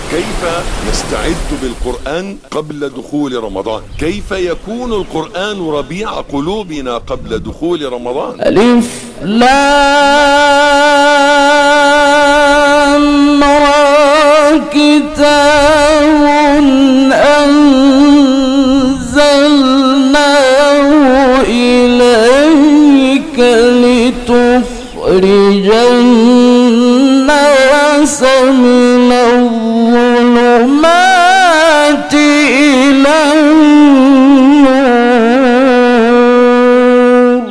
كيف نستعد بالقرآن قبل دخول رمضان؟ كيف يكون القرآن ربيع قلوبنا قبل دخول رمضان؟ ألف لام را كتاب أنزلناه إليك لتخرج الناس من الظلمات إلى النور.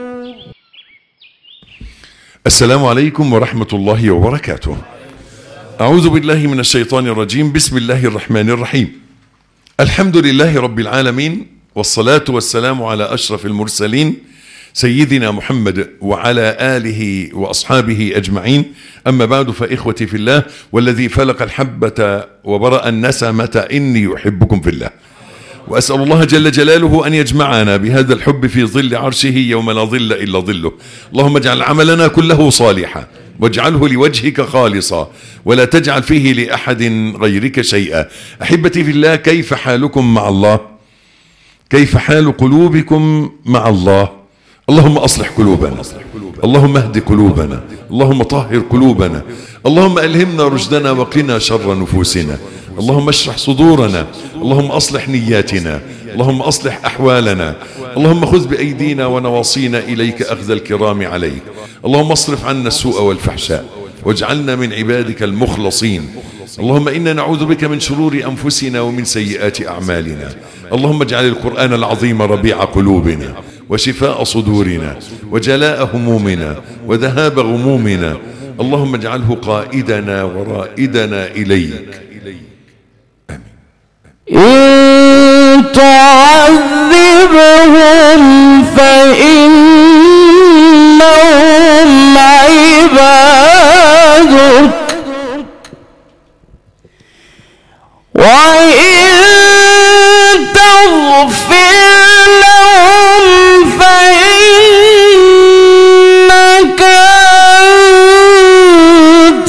السلام عليكم ورحمة الله وبركاته. أعوذ بالله من الشيطان الرجيم. بسم الله الرحمن الرحيم. الحمد لله رب العالمين، والصلاة والسلام على أشرف المرسلين سيدنا محمد وعلى آله وأصحابه أجمعين. أما بعد، فإخوتي في الله والذي فلق الحبة وبرأ النسمة إني يحبكم في الله، وأسأل الله جل جلاله أن يجمعنا بهذا الحب في ظل عرشه يوم لا ظل إلا ظله. اللهم اجعل عملنا كله صالحا، واجعله لوجهك خالصا، ولا تجعل فيه لأحد غيرك شيئا. أحبتي في الله، كيف حالكم مع الله؟ كيف حال قلوبكم مع الله؟ اللهم أصلح قلوبنا، اللهم اهد قلوبنا، اللهم طهر قلوبنا، اللهم ألهمنا رشدنا وقنا شر نفوسنا، اللهم اشرح صدورنا، اللهم أصلح نياتنا، اللهم أصلح أحوالنا، اللهم خذ بأيدينا ونواصينا إليك أخذ الكرام عليك، اللهم اصرف عنا السوء والفحشاء، واجعلنا من عبادك المخلصين. اللهم إنا نعوذ بك من شرور أنفسنا ومن سيئات أعمالنا. اللهم اجعل القرآن العظيم ربيع قلوبنا، وشفاء صدورنا، وجلاء همومنا، وذهاب غمومنا. اللهم اجعله قائدنا ورائدنا إليك. إن تعذبهم فإنهم عبادك، وإن تغفر لهم فإنك أنت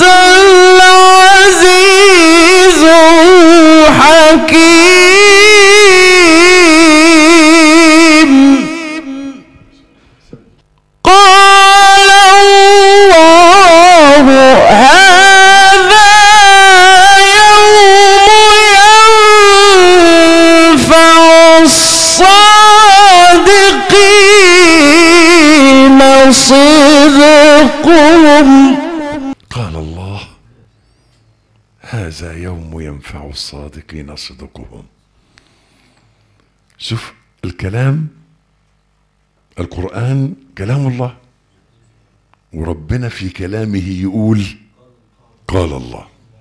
العزيز الحكيم. قال الله هذا يوم ينفع الصادقين صدقهم. قال الله هذا يوم ينفع الصادقين صدقهم. شوف الكلام، القرآن كلام الله، وربنا في كلامه يقول قال الله.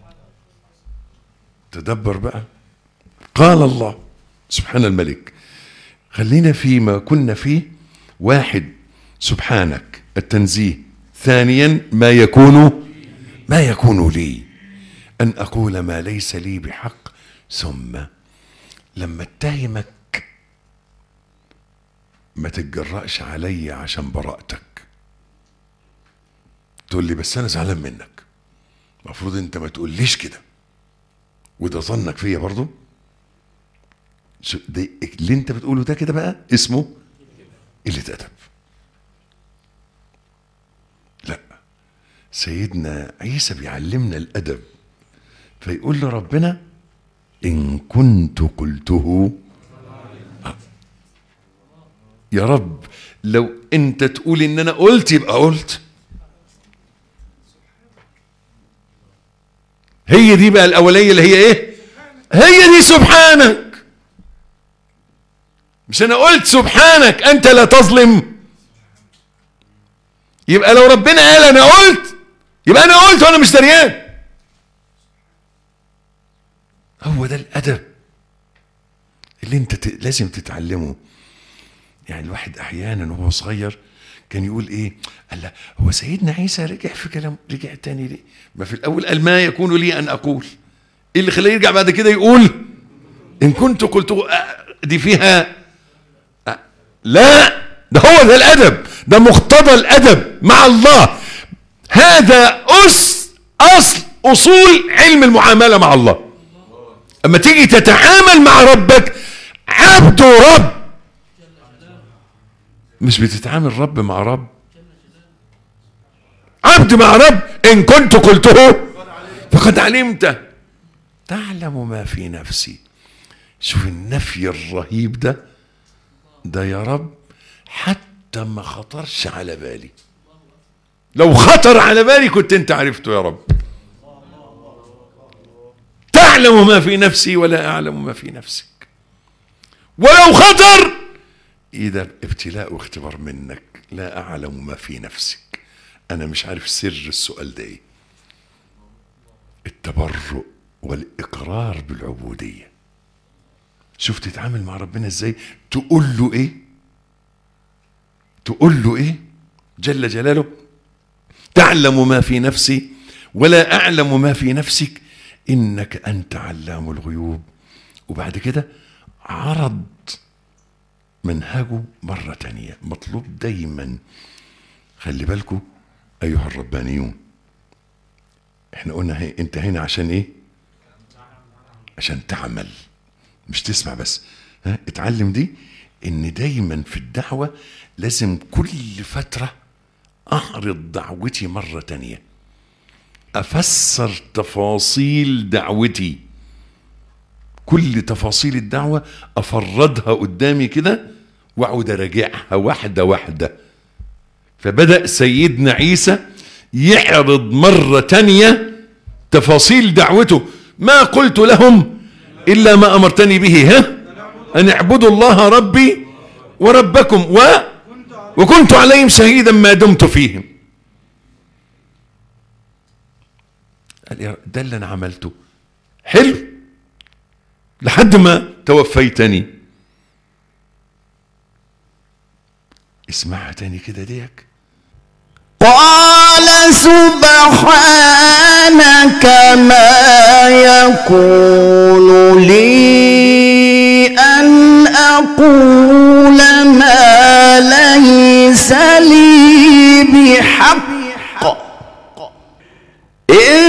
تدبر بقى، قال الله سبحان الملك. خلينا فيما كنا فيه. واحد، سبحانك التنزيه. ثانيا، ما يكون لي أن أقول ما ليس لي بحق. ثم لما اتهمك ما تتجرأش علي عشان براءتك. تقول لي بس أنا زعلان منك، المفروض أنت ما تقوليش كده، وده ظنك فيا برضو. ده اللي أنت بتقوله ده كده بقى اسمه قلة أدب. لا، سيدنا عيسى بيعلمنا الأدب، فيقول لربنا إن كنت قلته يا رب، لو أنت تقول إن أنا قلت يبقى قلت. هي دي بقى الأولية اللي هي إيه؟ هي دي سبحانك. مش أنا قلت سبحانك أنت لا تظلم. يبقى لو ربنا قال أنا قلت يبقى أنا قلت وأنا مش دريان. هو ده الأدب اللي أنت لازم تتعلمه. يعني الواحد أحيانا وهو صغير كان يقول إيه؟ قال لا، هو سيدنا عيسى رجع في كلام، رجع تاني ليه؟ ما في الأول قال ما يكون لي أن أقول. إيه اللي خلاه يرجع بعد كده يقول إن كنت قلت؟ دي فيها لا، ده هو ده الأدب، ده مقتضى الأدب مع الله. هذا أصل أصول علم المعاملة مع الله. اما تيجي تتعامل مع ربك عبد ورب، مش بتتعامل رب مع رب، عبد مع رب. ان كنت قلته فقد علمته تعلم ما في نفسي. شوف النفي الرهيب ده يا رب حتى ما خطرش على بالي، لو خطر على بالي كنت انت عرفته يا رب. تعلم ما في نفسي ولا اعلم ما في نفسك. ولو خطر اذا ابتلاء واختبار منك، لا اعلم ما في نفسك. انا مش عارف سر السؤال ده ايه. التبرؤ والاقرار بالعبودية. شوف تتعامل مع ربنا ازاي، تقول له ايه جل جلاله. تعلم ما في نفسي ولا اعلم ما في نفسك انك انت علام الغيوب. وبعد كده عرض منهجه مرة تانية. مطلوب دايما، خلي بالكم ايها الربانيون، احنا قلنا انت هنا عشان ايه؟ عشان تعمل، مش تسمع بس. اتعلم دي، ان دايما في الدعوة لازم كل فترة اعرض دعوتي مرة تانية، افسر تفاصيل دعوتي، كل تفاصيل الدعوة افردها قدامي كده واقعد اراجعها واحدة واحدة. فبدأ سيدنا عيسى يعرض مرة تانية تفاصيل دعوته. ما قلت لهم إلا ما أمرتني به أن اعبدوا الله ربي وربكم وكنت عليهم شهيدا ما دمت فيهم. قال ده اللي أنا عملته حلو لحد ما توفيتني. اسمعها تاني كده ديك. قال سبحانك ما يكون لي أن أقول ما ليس لي بحق، إن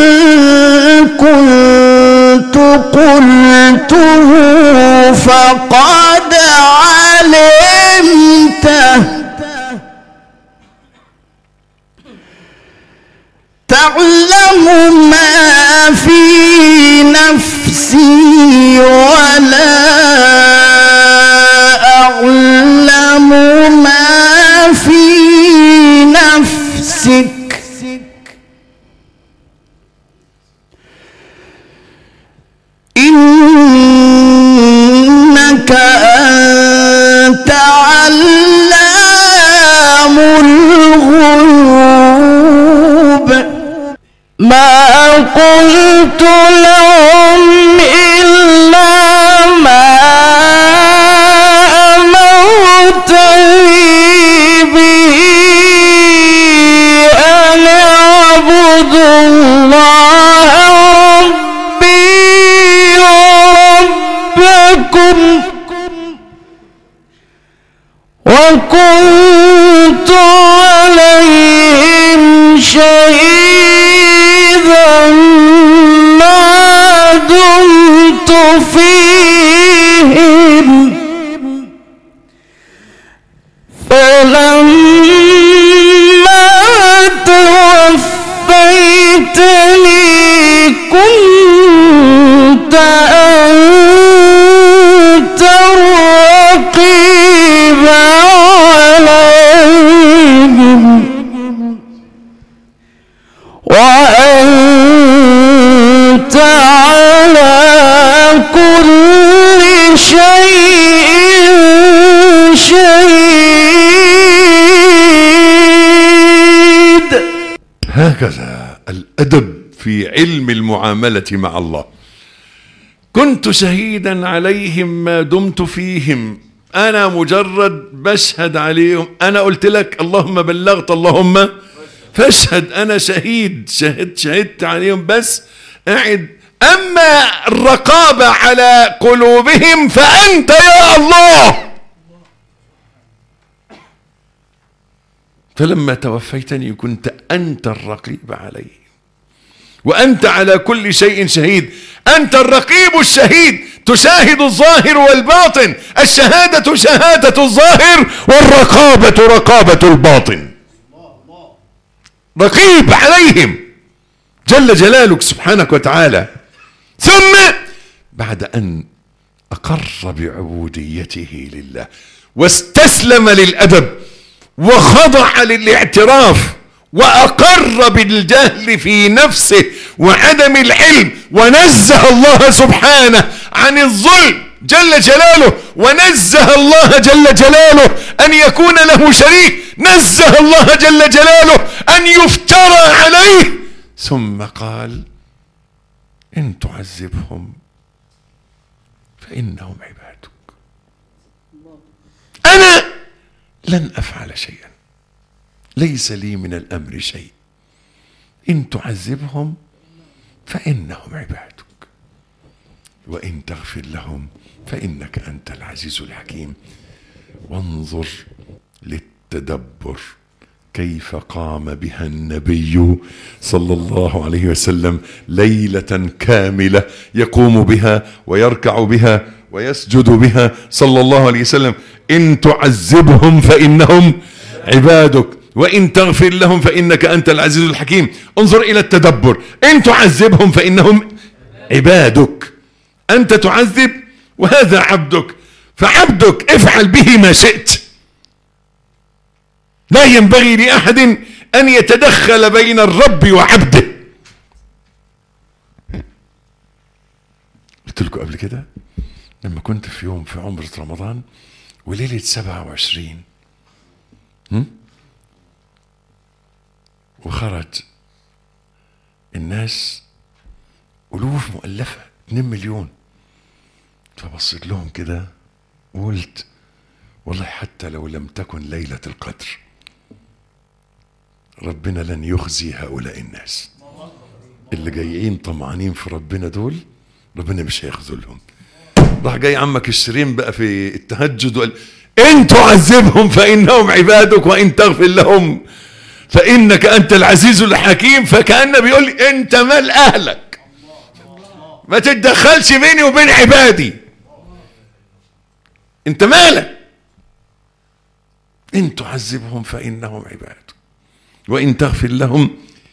كنت قلته فقد علمته، تعلم ما في نفسي ولا أعلم ما في نفسك، إنك أنت علام الغيوب. ما قلت لهم إلا ما أمرتني به أن اعبدوا الله ربي وربكم، وكنت عليهم شهيدا ما دمت فيهم، فلما توفيتني كنت أنت الرقيب عليهم، وأنت على كل شيء شهيد. هكذا الأدب في علم المعاملة مع الله. كنت شهيدا عليهم ما دمت فيهم، أنا مجرد بشهد عليهم. أنا قلت لك اللهم بلغت اللهم فاشهد، أنا شهدت عليهم بس قاعد. أما الرقابة على قلوبهم فأنت يا الله. فلما توفيتني كنت أنت الرقيب عليهم، وأنت على كل شيء شهيد. أنت الرقيب الشهيد، تشاهد الظاهر والباطن. الشهادة شهادة الظاهر، والرقابة رقابة الباطن. رقيب عليهم جل جلالك سبحانك وتعالى. ثم بعد أن أقر بعبوديته لله واستسلم للأدب وخضع للاعتراف وأقر بالجهل في نفسه وعدم العلم، ونزه الله سبحانه عن الظلم جل جلاله، ونزه الله جل جلاله أن يكون له شريك، نزه الله جل جلاله أن يفترى عليه. ثم قال: إن تعذبهم فإنهم عبادك، أنا لن أفعل شيئا، ليس لي من الأمر شيء، إن تعذبهم فإنهم عبادك وإن تغفر لهم فإنك أنت العزيز الحكيم. وانظر للتدبر كيف قام بها النبي صلى الله عليه وسلم ليلة كاملة، يقوم بها ويركع بها ويسجد بها صلى الله عليه وسلم. إن تعذبهم فإنهم عبادك وإن تغفر لهم فإنك أنت العزيز الحكيم. انظر إلى التدبر. إن تعذبهم فإنهم عبادك، أنت تعذب وهذا عبدك، فعبدك افعل به ما شئت. لا ينبغي لأحد أن يتدخل بين الرب وعبده. قلت لكم قبل كده لما كنت في يوم في عمرة رمضان وليلة 27 وخرج الناس ألوف مؤلفة 2 مليون، فبصيت لهم كده وقلت والله حتى لو لم تكن ليلة القدر ربنا لن يخزي هؤلاء الناس اللي جايين طمعانين في ربنا، دول ربنا مش هيخذلهم. راح جاي عمك الشريم بقى في التهجد وقال: إن تعذبهم فإنهم عبادك وإن تغفر لهم فإنك أنت العزيز الحكيم. فكأنه بيقول لي أنت مال أهلك، ما تتدخلش بيني وبين عبادي، أنت مالك. إن تعذبهم فإنهم عبادك وإن تغفر لهم،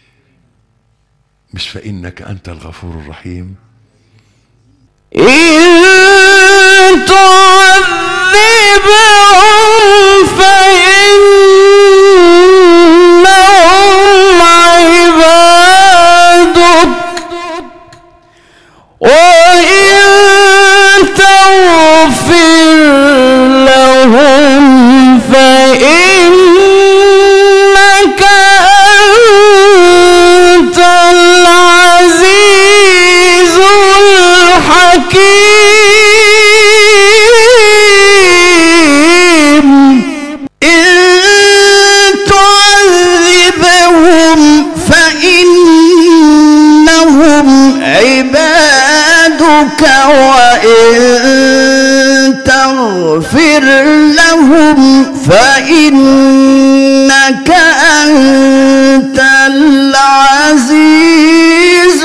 مش فإنك أنت الغفور الرحيم. إن تعذبهم فإنهم عبادك وإن تغفر لهم فإنك أنت العزيز الحكيم. إن تعذبهم فإنهم عبادك وإن تغفر لهم فإنك أنت العزيز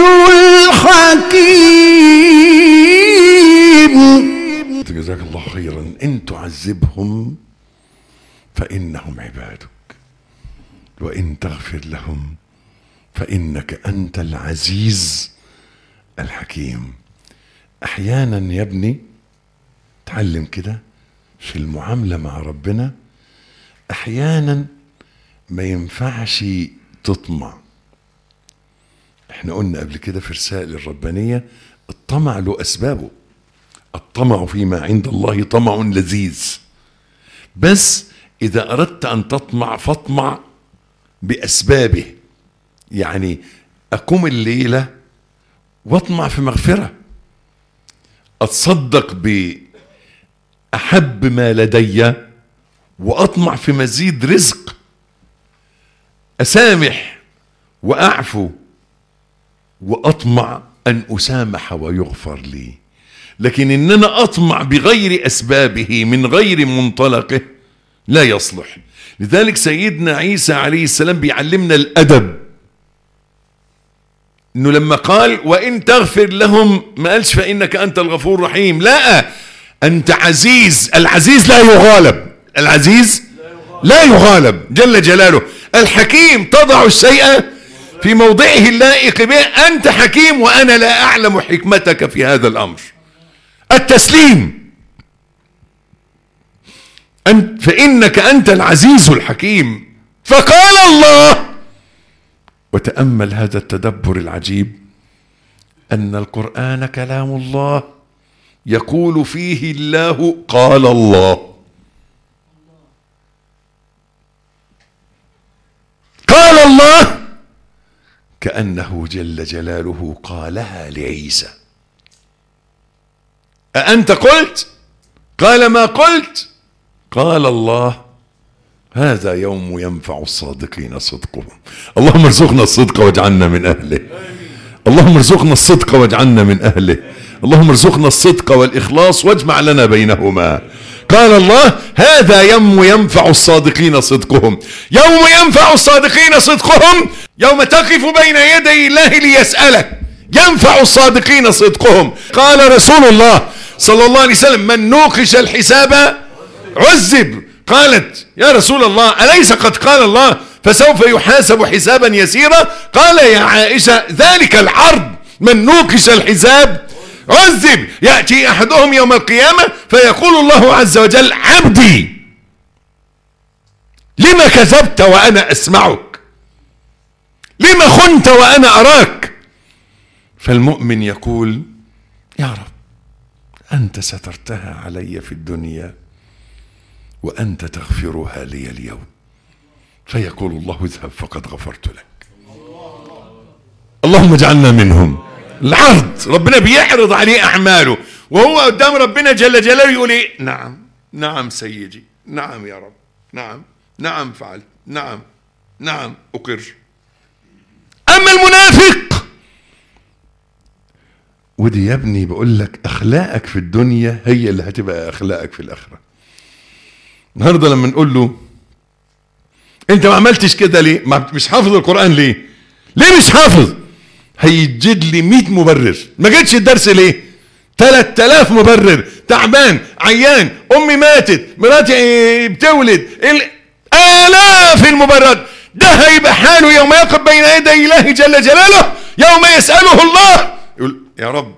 الحكيم. جزاك الله خيرا. إن تعذبهم فإنهم عبادك وإن تغفر لهم فإنك أنت العزيز الحكيم. أحيانا يا ابني تعلم كده في المعاملة مع ربنا، أحيانا ما ينفعش تطمع. احنا قلنا قبل كده في رسائل الربانية الطمع له أسبابه. الطمع فيما عند الله طمع لذيذ، بس إذا أردت أن تطمع فاطمع بأسبابه. يعني أقوم الليلة واطمع في مغفرة، أتصدق بأحب ما لدي وأطمع في مزيد رزق، أسامح وأعفو وأطمع أن أسامح ويغفر لي. لكن إننا أطمع بغير أسبابه من غير منطلقه لا يصلح. لذلك سيدنا عيسى عليه السلام بيعلمنا الأدب. انه لما قال وان تغفر لهم ما قالش فانك انت الغفور الرحيم، لا، انت عزيز، العزيز لا يغالب، العزيز لا يغالب جل جلاله. الحكيم تضع الشيء في موضعه اللائق به، انت حكيم وانا لا اعلم حكمتك في هذا الامر. التسليم، فانك انت العزيز الحكيم. فقال الله، وتأمل هذا التدبر العجيب، أن القرآن كلام الله يقول فيه الله قال الله، قال الله، كأنه جل جلاله قالها لعيسى. أأنت قلت؟ قال ما قلت. قال الله هذا يوم ينفع الصادقين صدقهم. اللهم ارزقنا الصدق واجعلنا من أهله. اللهم ارزقنا الصدق واجعلنا من أهله. اللهم ارزقنا الصدق والإخلاص واجمع لنا بينهما. قال الله هذا يوم ينفع الصادقين صدقهم. يوم ينفع الصادقين صدقهم يوم تقف بين يدي الله ليسألك. ينفع الصادقين صدقهم. قال رسول الله صلى الله عليه وسلم من نوقش الحساب عذب. قالت يا رسول الله أليس قد قال الله فسوف يحاسب حسابا يسيرا؟ قال يا عائشة ذلك العرض، من نوقش الحساب عذب. يأتي أحدهم يوم القيامة فيقول الله عز وجل عبدي لما كذبت وأنا أسمعك، لما خنت وأنا أراك؟ فالمؤمن يقول يا رب أنت سترتها علي في الدنيا وأنت تغفرها لي اليوم. فيقول الله اذهب فقد غفرت لك. اللهم اجعلنا منهم. العرض، ربنا بيعرض عليه أعماله وهو قدام ربنا جل جلاله يقول ايه؟ نعم نعم سيدي، نعم يا رب، نعم نعم فعلت، نعم نعم أقر. أما المنافق، ودي يا ابني بقول لك أخلاقك في الدنيا هي اللي هتبقى أخلاقك في الآخرة. النهارده لما نقول له انت ما عملتش كده ليه؟ مش حافظ القرآن ليه؟ ليه مش حافظ؟ هيجد لي 100 مبرر. ما جيتش الدرس ليه؟ 3000 مبرر. تعبان، عيان، امي ماتت، مراتي بتولد، آلاف المبررات. ده هيبقى حاله يوم يقف بين يدي الله جل جلاله يوم يسأله الله يقول يا رب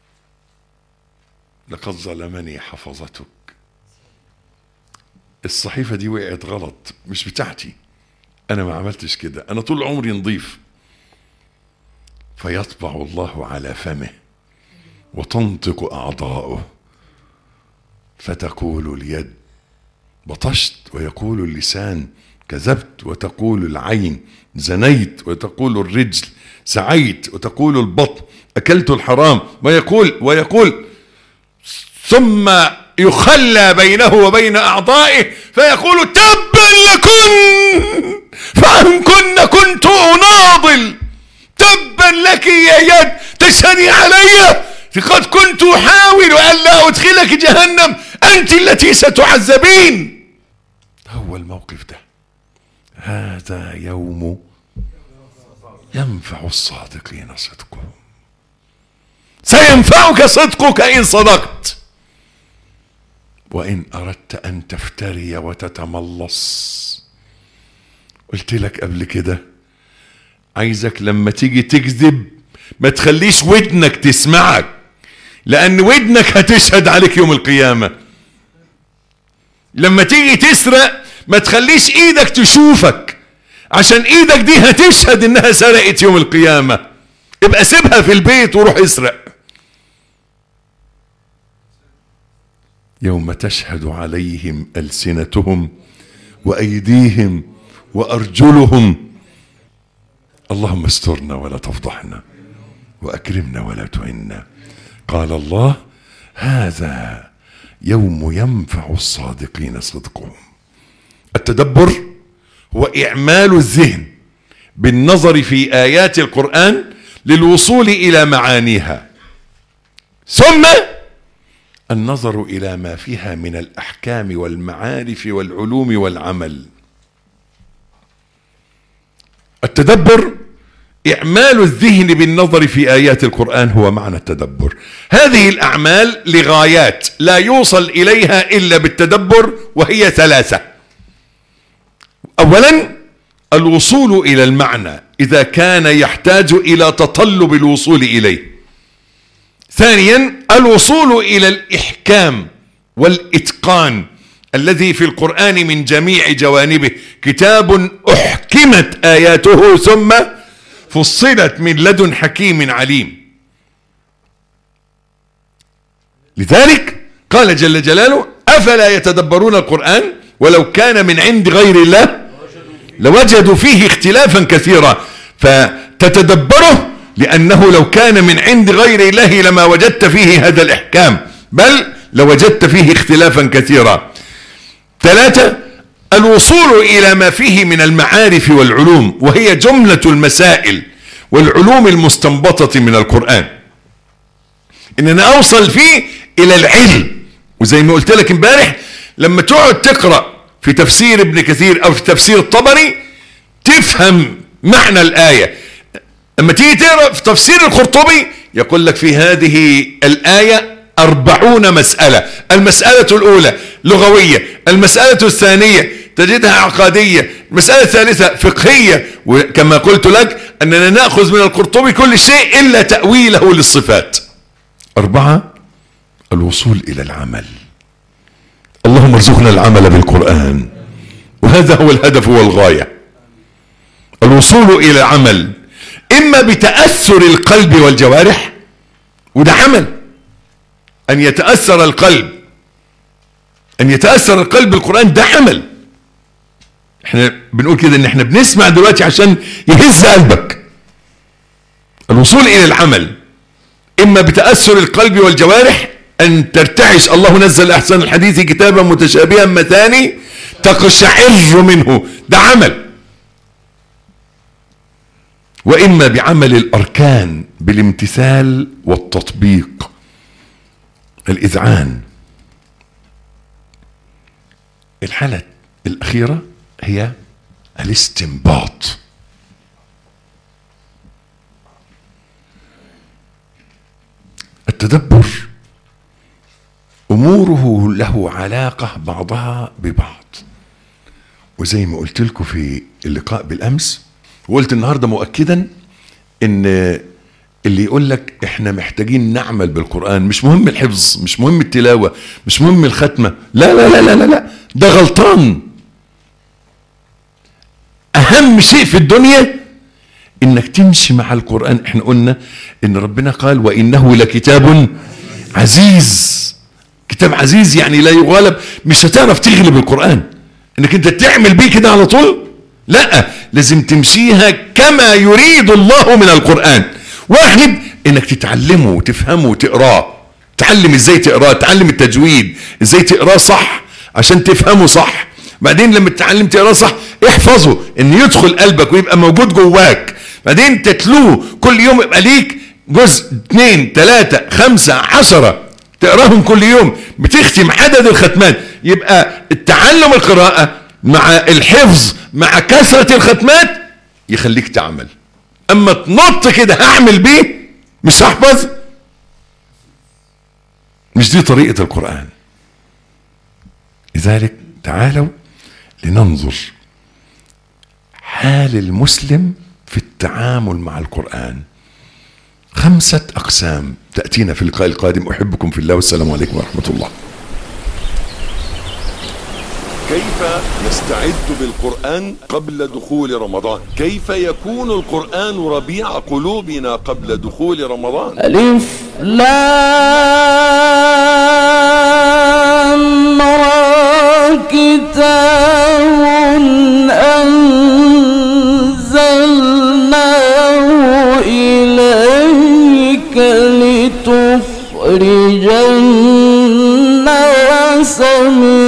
لقد ظلمني حفظتك، الصحيفة دي وقعت غلط مش بتاعتي، أنا ما عملتش كده، أنا طول عمري نظيف. فيطبع الله على فمه وتنطق أعضاؤه، فتقول اليد بطشت، ويقول اللسان كذبت، وتقول العين زنيت، وتقول الرجل سعيت، وتقول البطن أكلت الحرام، ويقول ثم يخلى بينه وبين أعضائه فيقول تبا لكن فإن كنت أناضل. تبا لك يا يد تشهدي علي، قد كنت أحاول ألا أدخلك جهنم، أنت التي ستعذبين. هو الموقف ده، هذا يوم ينفع الصادقين صدقهم. سينفعك صدقك إن صدقت، وإن أردت أن تفتري وتتملص. قلت لك قبل كده عايزك لما تيجي تكذب ما تخليش ودنك تسمعك، لأن ودنك هتشهد عليك يوم القيامة. لما تيجي تسرق ما تخليش ايدك تشوفك، عشان ايدك دي هتشهد انها سرقت يوم القيامة. ابقى سيبها في البيت وروح اسرق. يوم تشهد عليهم ألسنتهم وأيديهم وأرجلهم. اللهم استرنا ولا تفضحنا وأكرمنا ولا تهنا. قال الله هذا يوم ينفع الصادقين صدقهم. التدبر هو إعمال الذهن بالنظر في آيات القرآن للوصول إلى معانيها، ثم النظر إلى ما فيها من الأحكام والمعارف والعلوم والعمل. التدبر إعمال الذهن بالنظر في آيات القرآن هو معنى التدبر. هذه الأعمال لغايات لا يوصل إليها إلا بالتدبر، وهي ثلاثة. أولا الوصول إلى المعنى إذا كان يحتاج إلى تطلب الوصول إليه. ثانيا الوصول إلى الإحكام والإتقان الذي في القرآن من جميع جوانبه، كتاب أحكمت آياته ثم فصلت من لدن حكيم عليم. لذلك قال جل جلاله: أفلا يتدبرون القرآن ولو كان من عند غير الله لوجدوا فيه اختلافا كثيرا. فتتدبره لأنه لو كان من عند غير الله لما وجدت فيه هذا الإحكام، بل لوجدت فيه اختلافا كثيرا. ثلاثة الوصول إلى ما فيه من المعارف والعلوم، وهي جملة المسائل والعلوم المستنبطة من القرآن، إن أنا أوصل فيه إلى العلم. وزي ما قلت لك امبارح، لما تقعد تقرأ في تفسير ابن كثير أو في تفسير الطبري تفهم معنى الآية. لما تيجي تقرأ في تفسير القرطبي يقول لك في هذه الآية 40 مسألة. المسألة الأولى لغوية، المسألة الثانية تجدها عقادية، المسألة الثالثة فقهية. وكما قلت لك أننا نأخذ من القرطبي كل شيء إلا تأويله للصفات. 4 الوصول إلى العمل. اللهم ارزقنا العمل بالقرآن، وهذا هو الهدف والغاية. الوصول إلى العمل إما بتأثر القلب والجوارح، وده عمل، أن يتأثر القلب بالقرآن، ده عمل. احنا بنقول كده ان احنا بنسمع دلوقتي عشان يهز قلبك. الوصول إلى العمل إما بتأثر القلب والجوارح، أن ترتعش. الله نزل أحسن الحديث كتابا متشابها مثاني تقشعر منه، ده عمل. وإما بعمل الأركان بالامتثال والتطبيق، الإذعان. الحالة الأخيرة هي الاستنباط. التدبر أموره له علاقة بعضها ببعض. وزي ما قلت لكم في اللقاء بالأمس، وقلت النهاردة مؤكدا ان اللي يقول لك احنا محتاجين نعمل بالقرآن، مش مهم الحفظ، مش مهم التلاوة، مش مهم الختمة، لا لا لا لا لا، ده غلطان. اهم شيء في الدنيا انك تمشي مع القرآن. احنا قلنا ان ربنا قال: وانه لكتاب عزيز. كتاب عزيز يعني لا يغالب. مش هتعرف تغلب القرآن انك انت تعمل بيه كده على طول، لا، لازم تمشيها كما يريد الله من القرآن. واحد انك تتعلمه وتفهمه وتقراه، تعلم ازاي تقراه، تعلم التجويد ازاي تقراه صح عشان تفهمه صح. بعدين لما تتعلم تقراه صح احفظه ان يدخل قلبك ويبقى موجود جواك. بعدين تتلوه كل يوم، يبقى ليك جزء 2 3 5 10 تقراهم كل يوم، بتختم عدد الختمات. يبقى التعلم القراءة مع الحفظ مع كثرة الختمات يخليك تعمل. اما تنط كده هعمل بيه مش هحفظ، مش دي طريقة القرآن. لذلك تعالوا لننظر حال المسلم في التعامل مع القرآن. 5 أقسام تأتينا في اللقاء القادم. أحبكم في الله، والسلام عليكم ورحمة الله. كيف نستعد بالقرآن قبل دخول رمضان؟ كيف يكون القرآن ربيع قلوبنا قبل دخول رمضان؟ ألف لام را كتاب أنزلناه إليك لتخرج الناس من